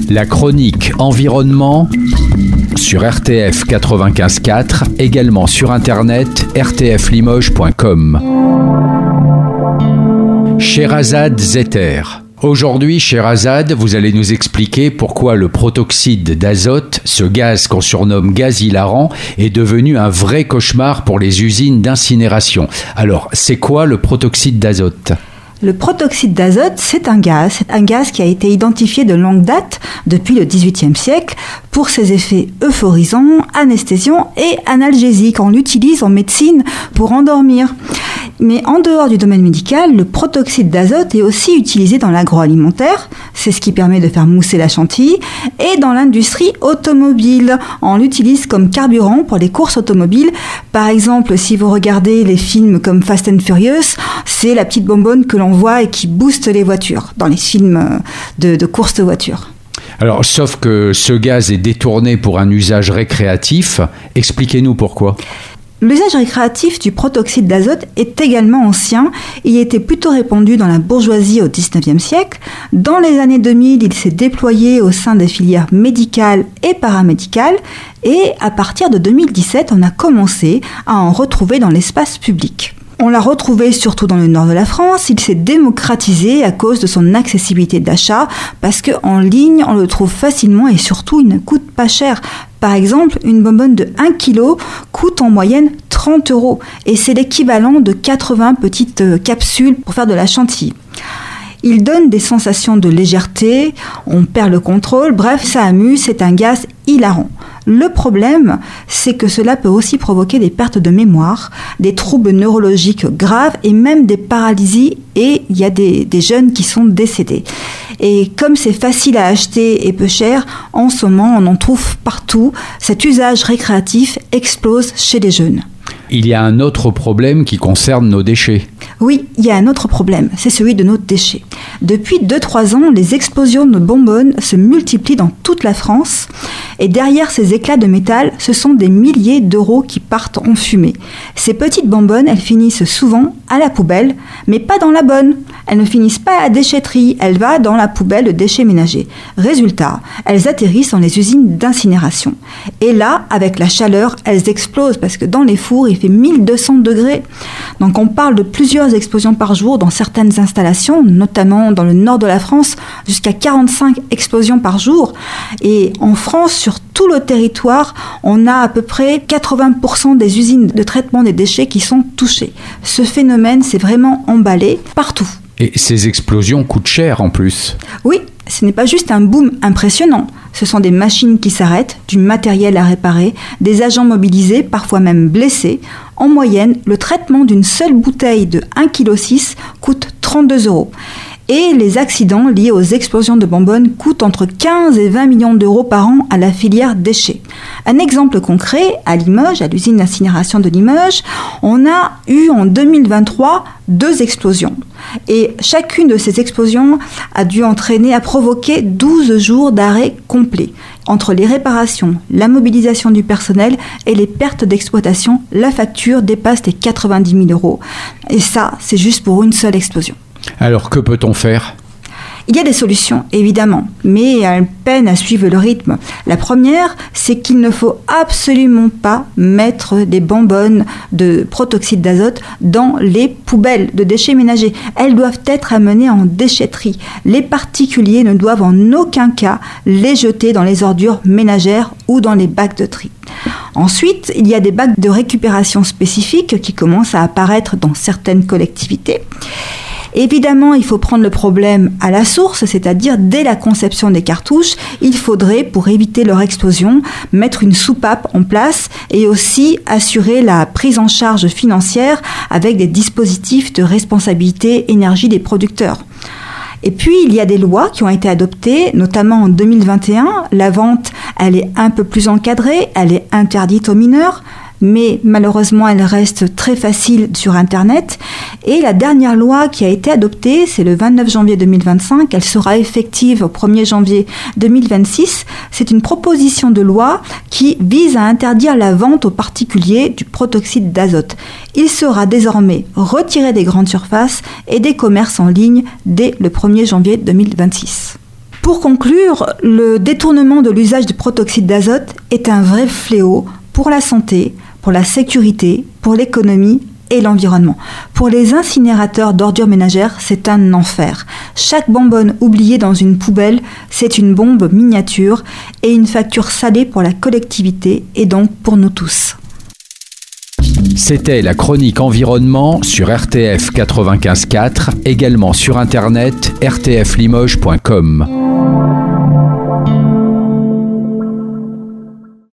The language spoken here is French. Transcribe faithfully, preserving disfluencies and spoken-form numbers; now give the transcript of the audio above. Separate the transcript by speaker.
Speaker 1: La chronique environnement sur R T F quatre-vingt-quinze virgule quatre, également sur internet r t f limoges point com. Sherazade Zeter. Aujourd'hui, Sherazade, vous allez nous expliquer pourquoi le protoxyde d'azote, ce gaz qu'on surnomme gaz hilarant, est devenu un vrai cauchemar pour les usines d'incinération. Alors, c'est quoi le protoxyde d'azote ?
Speaker 2: Le protoxyde d'azote, c'est un gaz, c'est un gaz qui a été identifié de longue date, depuis le dix-huitième siècle, pour ses effets euphorisants, anesthésiants et analgésiques. On l'utilise en médecine pour endormir. Mais en dehors du domaine médical, le protoxyde d'azote est aussi utilisé dans l'agroalimentaire, c'est ce qui permet de faire mousser la chantilly, et dans l'industrie automobile. On l'utilise comme carburant pour les courses automobiles. Par exemple, si vous regardez les films comme Fast and Furious, c'est la petite bonbonne que l'on voit et qui booste les voitures, dans les films de, de course de voitures.
Speaker 1: Alors, sauf que ce gaz est détourné pour un usage récréatif. Expliquez-nous pourquoi.
Speaker 2: L'usage récréatif du protoxyde d'azote est également ancien. Il était plutôt répandu dans la bourgeoisie au dix-neuvième siècle. Dans les années deux mille, il s'est déployé au sein des filières médicales et paramédicales. Et à partir de deux mille dix-sept, on a commencé à en retrouver dans l'espace public. On l'a retrouvé surtout dans le nord de la France. Il s'est démocratisé à cause de son accessibilité d'achat parce qu'en ligne, on le trouve facilement et surtout, il ne coûte pas cher. Par exemple, une bonbonne de un kilo coûte en moyenne trente euros et c'est l'équivalent de quatre-vingts petites capsules pour faire de la chantilly. Il donne des sensations de légèreté, on perd le contrôle, bref, ça amuse, c'est un gaz hilarant. Le problème, c'est que cela peut aussi provoquer des pertes de mémoire, des troubles neurologiques graves et même des paralysies, et il y a des, des jeunes qui sont décédés. Et comme c'est facile à acheter et peu cher, en ce moment on en trouve partout, cet usage récréatif explose chez les jeunes.
Speaker 1: Il y a un autre problème qui concerne nos déchets.
Speaker 2: Oui, il y a un autre problème, c'est celui de nos déchets. Depuis deux à trois ans, les explosions de bonbonnes se multiplient dans toute la France et derrière ces éclats de métal, ce sont des milliers d'euros qui partent en fumée. Ces petites bonbonnes, elles finissent souvent à la poubelle, mais pas dans la bonne. Elles ne finissent pas à la déchetterie, elles vont dans la poubelle de déchets ménagers. Résultat, elles atterrissent dans les usines d'incinération. Et là, avec la chaleur, elles explosent parce que dans les fours, il fait mille deux cents degrés. Donc on parle de plusieurs explosions par jour dans certaines installations, notamment dans le nord de la France, jusqu'à quarante-cinq explosions par jour. Et en France, sur tout le territoire, on a à peu près quatre-vingts pour cent des usines de traitement des déchets qui sont touchées. Ce phénomène s'est vraiment emballé partout.
Speaker 1: Et ces explosions coûtent cher en plus.
Speaker 2: Oui, ce n'est pas juste un boom impressionnant. Ce sont des machines qui s'arrêtent, du matériel à réparer, des agents mobilisés, parfois même blessés. En moyenne, le traitement d'une seule bouteille de un virgule six kilos coûte trente-deux euros. Et les accidents liés aux explosions de bonbonnes coûtent entre quinze et vingt millions d'euros par an à la filière déchets. Un exemple concret, à Limoges, à l'usine d'incinération de Limoges, on a eu en deux mille vingt-trois deux explosions. Et chacune de ces explosions a dû entraîner, a provoqué douze jours d'arrêt complet. Entre les réparations, la mobilisation du personnel et les pertes d'exploitation, la facture dépasse les quatre-vingt-dix mille euros. Et ça, c'est juste pour une seule explosion.
Speaker 1: Alors, que peut-on faire ?
Speaker 2: Il y a des solutions, évidemment, mais elles peinent à suivre le rythme. La première, c'est qu'il ne faut absolument pas mettre des bonbonnes de protoxyde d'azote dans les poubelles de déchets ménagers. Elles doivent être amenées en déchetterie. Les particuliers ne doivent en aucun cas les jeter dans les ordures ménagères ou dans les bacs de tri. Ensuite, il y a des bacs de récupération spécifiques qui commencent à apparaître dans certaines collectivités. Évidemment, il faut prendre le problème à la source, c'est-à-dire dès la conception des cartouches, il faudrait, pour éviter leur explosion, mettre une soupape en place et aussi assurer la prise en charge financière avec des dispositifs de responsabilité énergie des producteurs. Et puis, il y a des lois qui ont été adoptées, notamment en deux mille vingt et un. La vente, elle est un peu plus encadrée, elle est interdite aux mineurs. Mais malheureusement, elle reste très facile sur Internet. Et la dernière loi qui a été adoptée, c'est le vingt-neuf janvier deux mille vingt-cinq. Elle sera effective au premier janvier deux mille vingt-six. C'est une proposition de loi qui vise à interdire la vente aux particuliers du protoxyde d'azote. Il sera désormais retiré des grandes surfaces et des commerces en ligne dès le premier janvier deux mille vingt-six. Pour conclure, le détournement de l'usage du protoxyde d'azote est un vrai fléau pour la santé, pour la sécurité, pour l'économie et l'environnement. Pour les incinérateurs d'ordures ménagères, c'est un enfer. Chaque bonbonne oubliée dans une poubelle, c'est une bombe miniature et une facture salée pour la collectivité et donc pour nous tous.
Speaker 1: C'était la chronique environnement sur R T F quatre-vingt-quinze point quatre, également sur internet r t f limoges point com.